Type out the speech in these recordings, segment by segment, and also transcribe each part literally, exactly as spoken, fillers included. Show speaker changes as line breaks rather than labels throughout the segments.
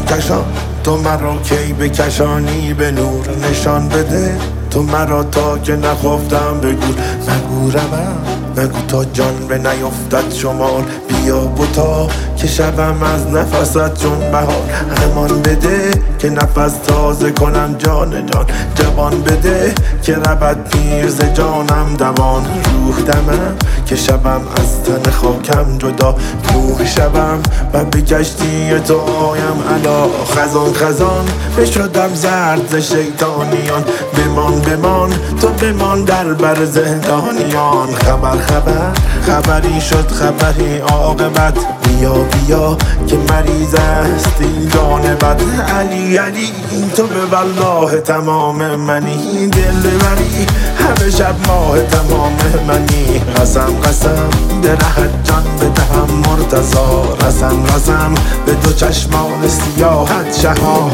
کشان تو مرا کی بکشانی به نور نشان بده تو مرا تا که نخفتم بگو نگو روم نگو تا جان به نیفتد شمار بیا بوتا که شبم از نفست چون بهار امان بده که نفس تازه کنم جان جان جوان بده که رود پیر ز جانم دوان روح دمم که شبم از تن خاکم جدا نوح شبم و به کشتی تو آیم علا خزان خزان بشدم زرد ز شیطانیان بمان بمان تو بمان در بر زندانیان خبر خبر خبری شد خبری عاقبت بیا بیا که مریض است این جان بد علی علی تو به والله تمام منی دل بری همه شب ماه تمام منی قسم قسم درهت جان بدهم مرتضا رسم رسم به دو چشمان سیاحت شها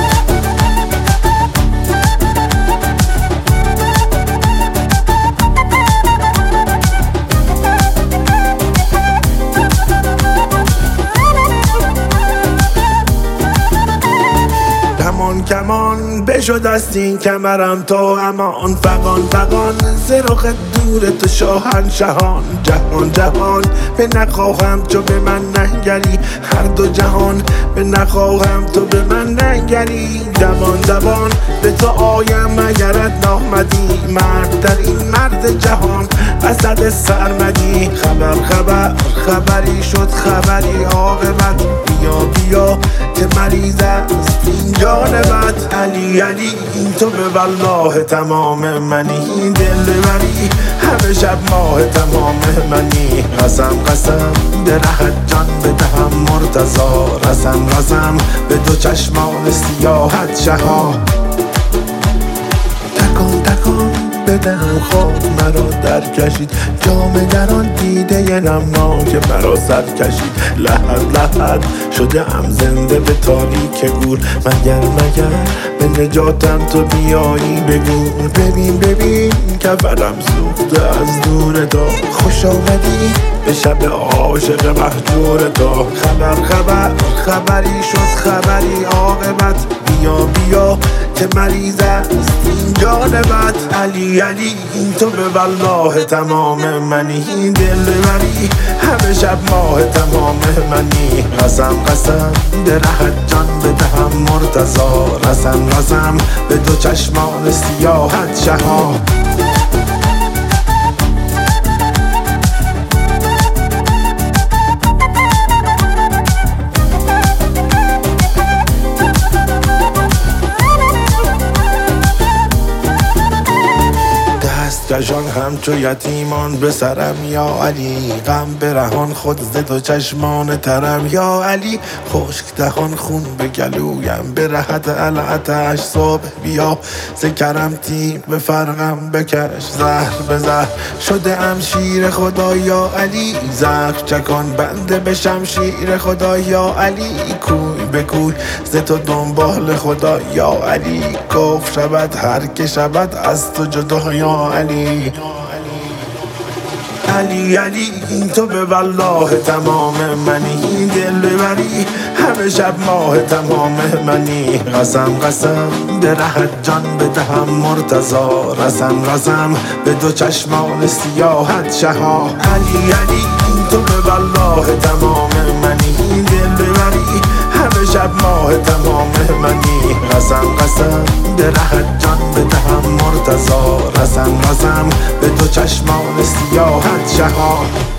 کمان کمان بشد است این کمرم تو امان فقان فقان ز رخ دور تو شاهنشهان جهان جهان به نخواهم تو به من ننگری هر دو جهان به نخواهم تو به من ننگری دوان دوان به تو آیم اگرت نامدی مرد در این مرد جهان اسد سرمدی خبر خبر خبری شد خبری عاقبت بیا بیا که مریض است این جان بد علی علی تو به والله تمام منی دل بری همه شب ماه تمام منی قسم قسم درهت جان بدهم مرتضا رسم رسم به دو چشمان سیاحت شها تکان تکان بدهم خاک مرا در کشید جام در آن دیده نمناک مرا سر کشید لحد لحد شده ام زنده به تاریک گور مگر مگر به نجاتم تو بیایی بگو ببین ببین کفرم سوخته از دور تو خوش آمدی به شب عاشق مهجور تو خبر خبر خبری شد خبری عاقبت بیا بیا که مریض است این جان بد علی علی تو به والله تمام منی دل بری همه شب ماه تمام منی قسم قسم درهت جان بدهم مرتضا رسم رسم به دو چشمان سیاحت شها کشان همچو یتیمان به سرم یا علی غم برهان خود ز دو چشمان ترم یا علی خشک دهان خون به گلویم به رهت العتش صبح بیا ز کرم تیغ به فرقم بکش زهر به زهر شده ام شیر خدا یا علی زخم چکان بنده به شمشیر خدا یا علی کوی به کوی ز تو دنبال خدا یا علی کف شود هر که شود از تو جدا یا علی علی علی تو به والله تمام منی دل بری همه شب ماه تمام منی قسم قسم درهت جان بدهم مرتضا رسم رسم به دو چشمان سیاحت شها علی علی تو به والله تمام منی دل بری همه شب ماه تمام منی قسم قسم درهت جان بدهم مرتضا رسم رسم به دو چشمان سیاحت شها